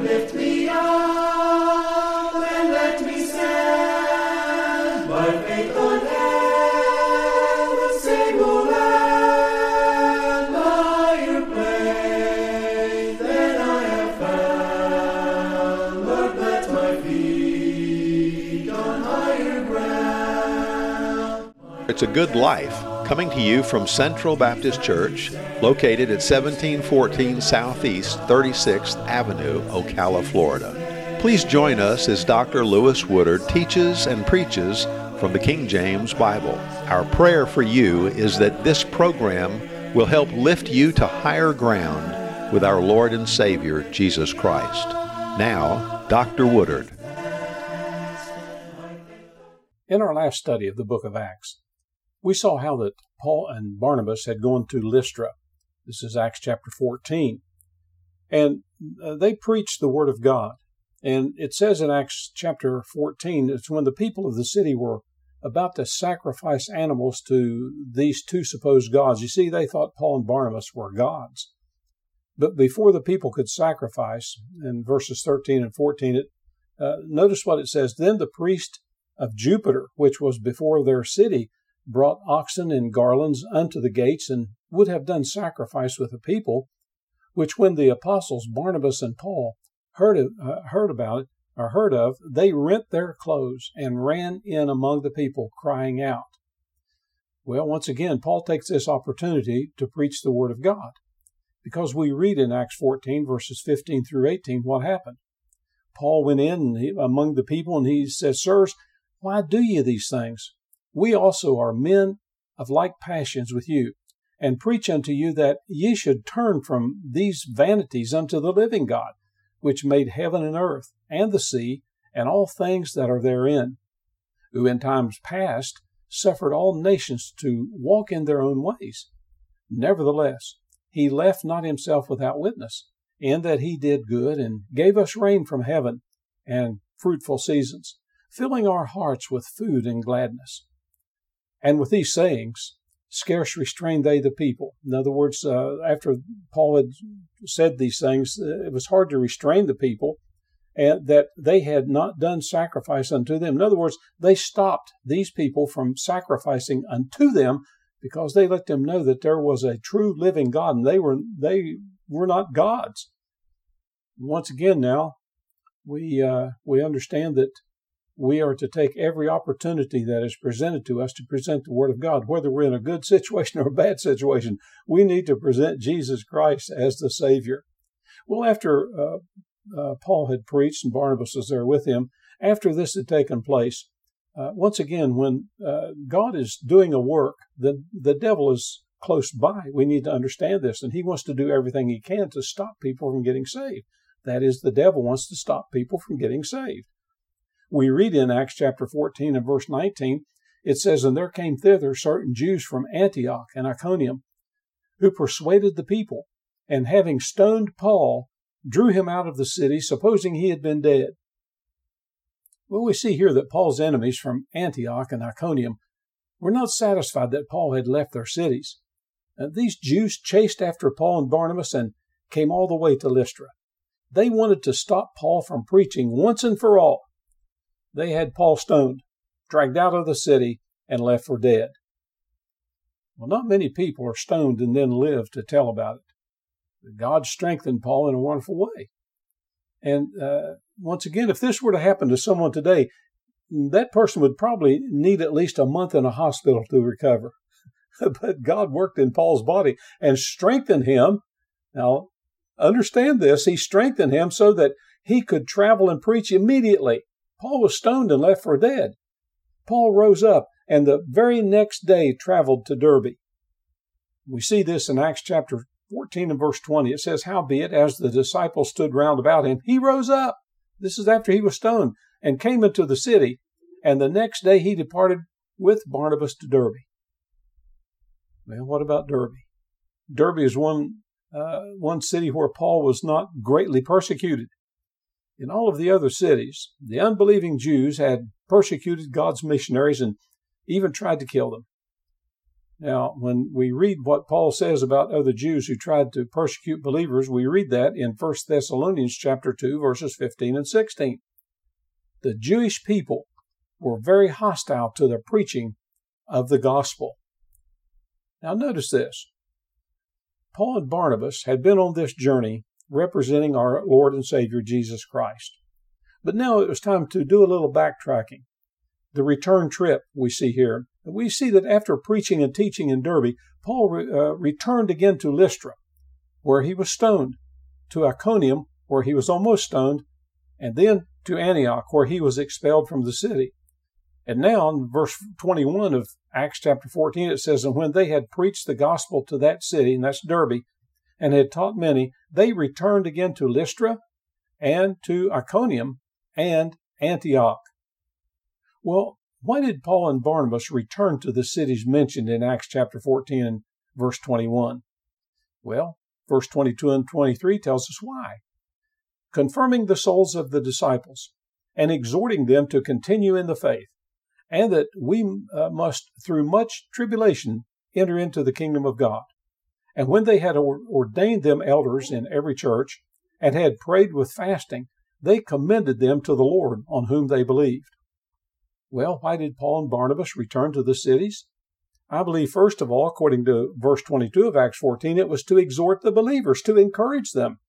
lift me up and let me stand by faith on heaven's stable land, higher place than I have found. Lord, plant my feet on higher ground. It's a Good Life, coming to you from Central Baptist Church, located at 1714 Southeast 36th Avenue, Ocala, Florida. Please join us as Dr. Lewis Woodard teaches and preaches from the King James Bible. Our prayer for you is that this program will help lift you to higher ground with our Lord and Savior, Jesus Christ. Now, Dr. Woodard. In our last study of the book of Acts, we saw how that Paul and Barnabas had gone to Lystra. This is Acts chapter 14. And they preached the word of God. And it says in Acts chapter 14, it's when the people of the city were about to sacrifice animals to these two supposed gods. You see, they thought Paul and Barnabas were gods. But before the people could sacrifice, in verses 13 and 14, notice what it says. Then the priest of Jupiter, which was before their city, brought oxen and garlands unto the gates, and would have done sacrifice with the people, which when the apostles Barnabas and Paul heard of, they rent their clothes and ran in among the people, crying out. Well, once again, Paul takes this opportunity to preach the word of God, because we read in Acts 14, verses 15 through 18, what happened. Paul went in among the people, and he says, Sirs, why do ye these things? We also are men of like passions with you, and preach unto you that ye should turn from these vanities unto the living God, which made heaven and earth, and the sea, and all things that are therein, who in times past suffered all nations to walk in their own ways. Nevertheless, he left not himself without witness, in that he did good, and gave us rain from heaven, and fruitful seasons, filling our hearts with food and gladness. And with these sayings, scarce restrained they the people. In other words, after Paul had said these things, it was hard to restrain the people, and that they had not done sacrifice unto them. In other words, they stopped these people from sacrificing unto them, because they let them know that there was a true living God, and they were not gods. Once again now, we understand that we are to take every opportunity that is presented to us to present the Word of God. Whether we're in a good situation or a bad situation, we need to present Jesus Christ as the Savior. Well, after Paul had preached and Barnabas was there with him, after this had taken place, once again, when God is doing a work, the devil is close by. We need to understand this, and he wants to do everything he can to stop people from getting saved. That is, the devil wants to stop people from getting saved. We read in Acts chapter 14 and verse 19, it says, And there came thither certain Jews from Antioch and Iconium, who persuaded the people, and having stoned Paul, drew him out of the city, supposing he had been dead. Well, we see here that Paul's enemies from Antioch and Iconium were not satisfied that Paul had left their cities. These Jews chased after Paul and Barnabas and came all the way to Lystra. They wanted to stop Paul from preaching once and for all. They had Paul stoned, dragged out of the city, and left for dead. Well, not many people are stoned and then live to tell about it. But God strengthened Paul in a wonderful way. And once again, if this were to happen to someone today, that person would probably need at least a month in a hospital to recover. But God worked in Paul's body and strengthened him. Now, understand this. He strengthened him so that he could travel and preach immediately. Paul was stoned and left for dead. Paul rose up and the very next day traveled to Derbe. We see this in Acts chapter 14 and verse 20. It says, Howbeit, as the disciples stood round about him, he rose up. This is after he was stoned, and came into the city. And the next day he departed with Barnabas to Derbe. Well, what about Derbe? Derbe is one city where Paul was not greatly persecuted. In all of the other cities, the unbelieving Jews had persecuted God's missionaries and even tried to kill them. Now, when we read what Paul says about other Jews who tried to persecute believers, we read that in 1 Thessalonians chapter 2, verses 15 and 16. The Jewish people were very hostile to the preaching of the gospel. Now, notice this. Paul and Barnabas had been on this journey representing our Lord and Savior Jesus Christ. But now it was time to do a little backtracking. The return trip we see here. We see that after preaching and teaching in Derbe, Paul returned again to Lystra, where he was stoned, to Iconium, where he was almost stoned, and then to Antioch, where he was expelled from the city. And now in verse 21 of Acts chapter 14, it says, "And when they had preached the gospel to that city," and that's Derbe, "and had taught many, they returned again to Lystra and to Iconium and Antioch." Well, why did Paul and Barnabas return to the cities mentioned in Acts chapter 14 and verse 21? Well, verse 22 and 23 tells us why. "Confirming the souls of the disciples, and exhorting them to continue in the faith, and that we must through much tribulation enter into the kingdom of God. And when they had ordained them elders in every church, and had prayed with fasting, they commended them to the Lord on whom they believed." Well, why did Paul and Barnabas return to the cities? I believe, first of all, according to verse 22 of Acts 14, it was to exhort the believers, to encourage them,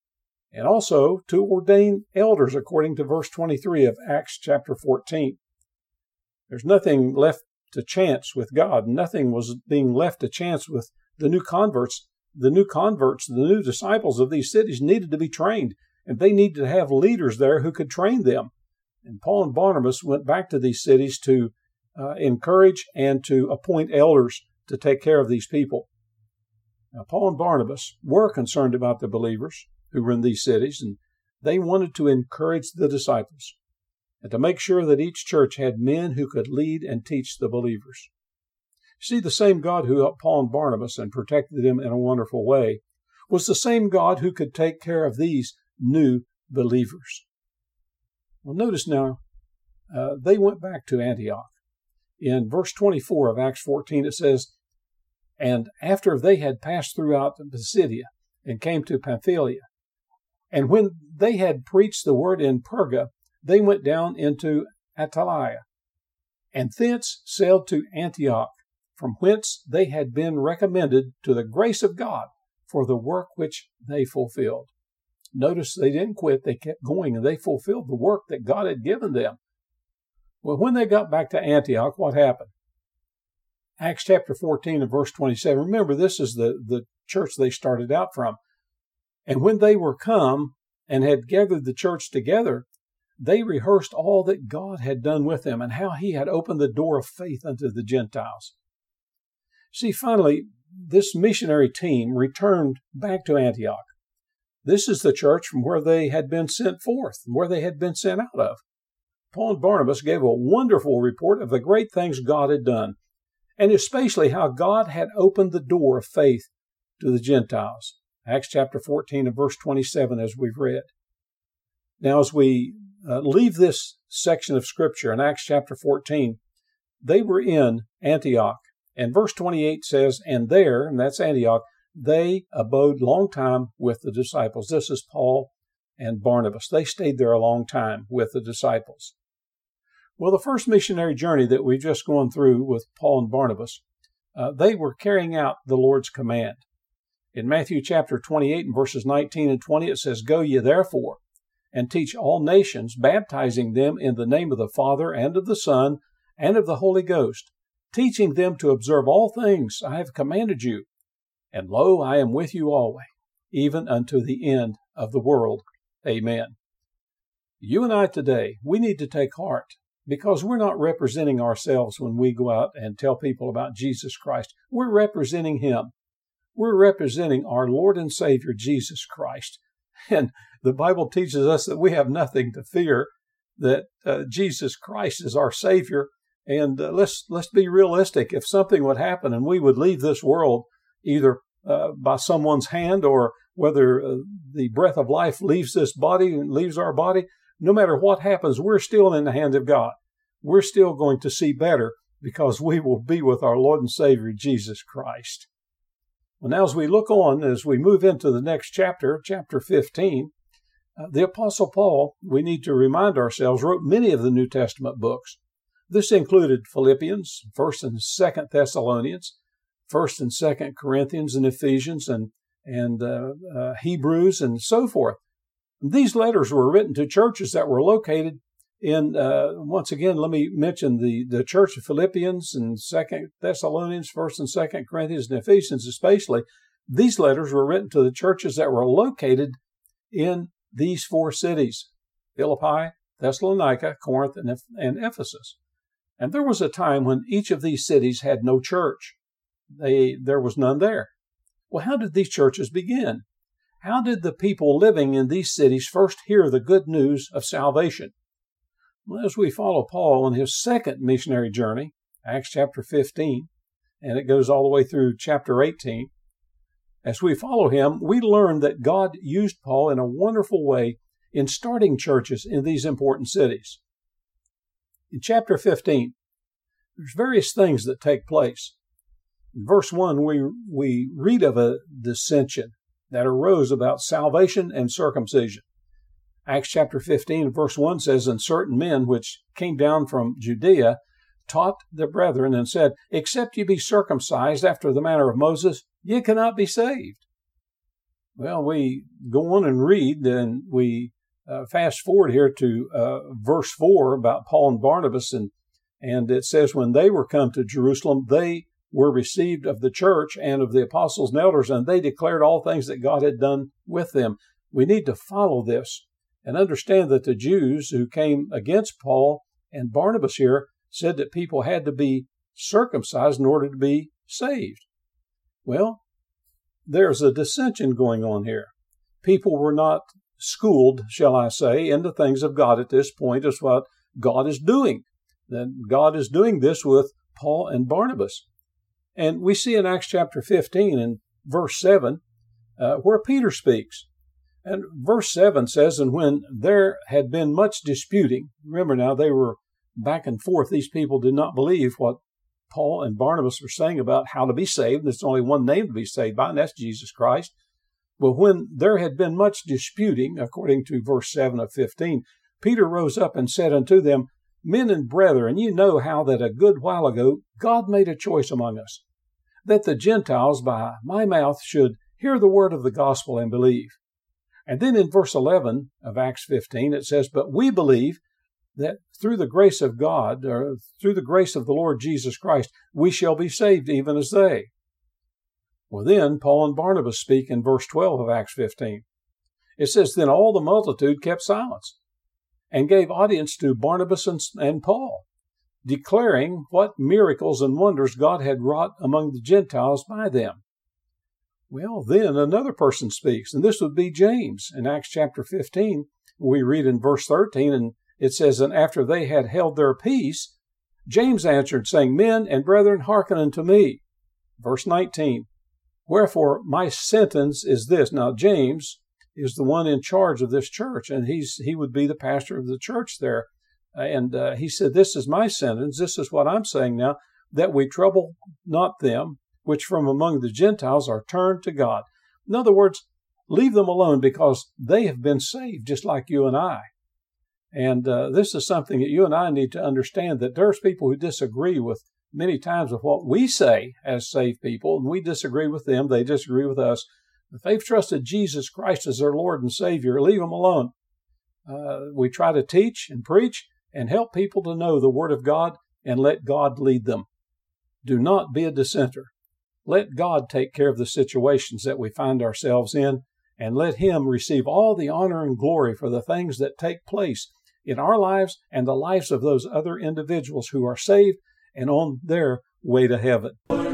and also to ordain elders, according to verse 23 of Acts chapter 14. There's nothing left to chance with God. Nothing was being left to chance with the new converts. The new disciples of these cities needed to be trained, and they needed to have leaders there who could train them. And Paul and Barnabas went back to these cities to encourage and to appoint elders to take care of these people. Now, Paul and Barnabas were concerned about the believers who were in these cities, and they wanted to encourage the disciples and to make sure that each church had men who could lead and teach the believers. See, the same God who helped Paul and Barnabas and protected them in a wonderful way was the same God who could take care of these new believers. Well, notice now, they went back to Antioch. In verse 24 of Acts 14, it says, "And after they had passed throughout Pisidia and came to Pamphylia, and when they had preached the word in Perga, they went down into Attalia, and thence sailed to Antioch, from whence they had been recommended to the grace of God for the work which they fulfilled." Notice they didn't quit, they kept going, and they fulfilled the work that God had given them. Well, when they got back to Antioch, what happened? Acts chapter 14 and verse 27. Remember, this is the church they started out from. "And when they were come and had gathered the church together, they rehearsed all that God had done with them, and how he had opened the door of faith unto the Gentiles." See, finally, this missionary team returned back to Antioch. This is the church from where they had been sent forth, where they had been sent out of. Paul and Barnabas gave a wonderful report of the great things God had done, and especially how God had opened the door of faith to the Gentiles. Acts chapter 14 and verse 27, as we've read. Now, as we leave this section of Scripture in Acts chapter 14, they were in Antioch. And verse 28 says, "And there," and that's Antioch, "they abode long time with the disciples." This is Paul and Barnabas. They stayed there a long time with the disciples. Well, the first missionary journey that we've just gone through with Paul and Barnabas, they were carrying out the Lord's command. In Matthew chapter 28 and verses 19 and 20, it says, "Go ye therefore, and teach all nations, baptizing them in the name of the Father and of the Son and of the Holy Ghost, teaching them to observe all things I have commanded you. And lo, I am with you always, even unto the end of the world. Amen." You and I today, we need to take heart, because we're not representing ourselves when we go out and tell people about Jesus Christ. We're representing Him. We're representing our Lord and Savior, Jesus Christ. And the Bible teaches us that we have nothing to fear, that Jesus Christ is our Savior. And let's be realistic. If something would happen and we would leave this world, either by someone's hand or whether the breath of life leaves this body and leaves our body, no matter what happens, we're still in the hands of God. We're still going to see better because we will be with our Lord and Savior, Jesus Christ. Well, now as we look on, as we move into the next chapter, chapter 15, the Apostle Paul, we need to remind ourselves, wrote many of the New Testament books. This included Philippians, 1st and 2nd Thessalonians, 1st and 2nd Corinthians, and Ephesians, and Hebrews, and so forth. These letters were written to churches that were located in, once again, let me mention the church of Philippians and 2nd Thessalonians, 1st and 2nd Corinthians, and Ephesians especially. These letters were written to the churches that were located in these 4 cities: Philippi, Thessalonica, Corinth, and Ephesus. And there was a time when each of these cities had no church. There was none there. Well, how did these churches begin? How did the people living in these cities first hear the good news of salvation? Well, as we follow Paul on his second missionary journey, Acts chapter 15, and it goes all the way through chapter 18, as we follow him, we learn that God used Paul in a wonderful way in starting churches in these important cities. In chapter 15, there's various things that take place. In verse 1, we read of a dissension that arose about salvation and circumcision. Acts chapter 15, verse 1 says, "And certain men which came down from Judea taught the brethren and said, Except ye be circumcised after the manner of Moses, ye cannot be saved." Well, we go on and read, and we fast forward here to verse 4 about Paul and Barnabas, and it says, "When they were come to Jerusalem, they were received of the church and of the apostles and elders, and they declared all things that God had done with them." We need to follow this and understand that the Jews who came against Paul and Barnabas here said that people had to be circumcised in order to be saved. Well, there's a dissension going on here. People were not schooled, shall I say, in the things of God at this point, is what God is doing. Then God is doing this with Paul and Barnabas. And we see in Acts chapter 15 and verse 7 where Peter speaks. And verse 7 says, "And when there had been much disputing," remember now, they were back and forth. These people did not believe what Paul and Barnabas were saying about how to be saved. There's only one name to be saved by, and that's Jesus Christ. But when there had been much disputing, according to verse 7 of 15, Peter rose up and said unto them, "Men and brethren, ye know how that a good while ago God made a choice among us, that the Gentiles by my mouth should hear the word of the gospel and believe." And then in verse 11 of Acts 15, it says, "But we believe that through the grace of God, or through the grace of the Lord Jesus Christ, we shall be saved even as they." Well, then Paul and Barnabas speak in verse 12 of Acts 15. It says, "Then all the multitude kept silence, and gave audience to Barnabas and Paul, declaring what miracles and wonders God had wrought among the Gentiles by them." Well, then another person speaks, and this would be James. In Acts chapter 15, we read in verse 13, and it says, "And after they had held their peace, James answered, saying, Men and brethren, hearken unto me." Verse 19, "Wherefore my sentence is this." Now, James is the one in charge of this church, and he would be the pastor of the church there. And he said, "This is my sentence, this is what I'm saying now, that we trouble not them which from among the Gentiles are turned to God." In other words, leave them alone, because they have been saved just like you and I. And this is something that you and I need to understand, that there's people who disagree with many times with what we say as saved people, and we disagree with them, they disagree with us. If they've trusted Jesus Christ as their Lord and Savior, leave them alone. We try to teach and preach and help people to know the Word of God, and let God lead them. Do not be a dissenter. Let God take care of the situations that we find ourselves in, and let Him receive all the honor and glory for the things that take place in our lives and the lives of those other individuals who are saved and on their way to heaven.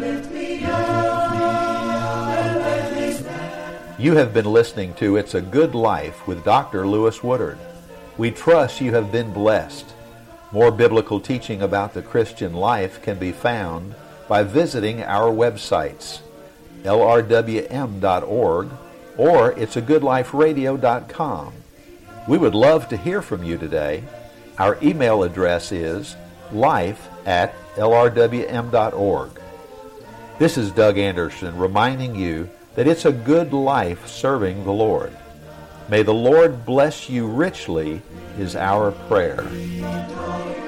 You have been listening to It's a Good Life with Dr. Lewis Woodard. We trust you have been blessed. More biblical teaching about the Christian life can be found by visiting our websites, lrwm.org or it'sagoodliferadio.com. We would love to hear from you today. Our email address is life@ lrwm.org. This is Doug Anderson reminding you that it's a good life serving the Lord. May the Lord bless you richly is our prayer.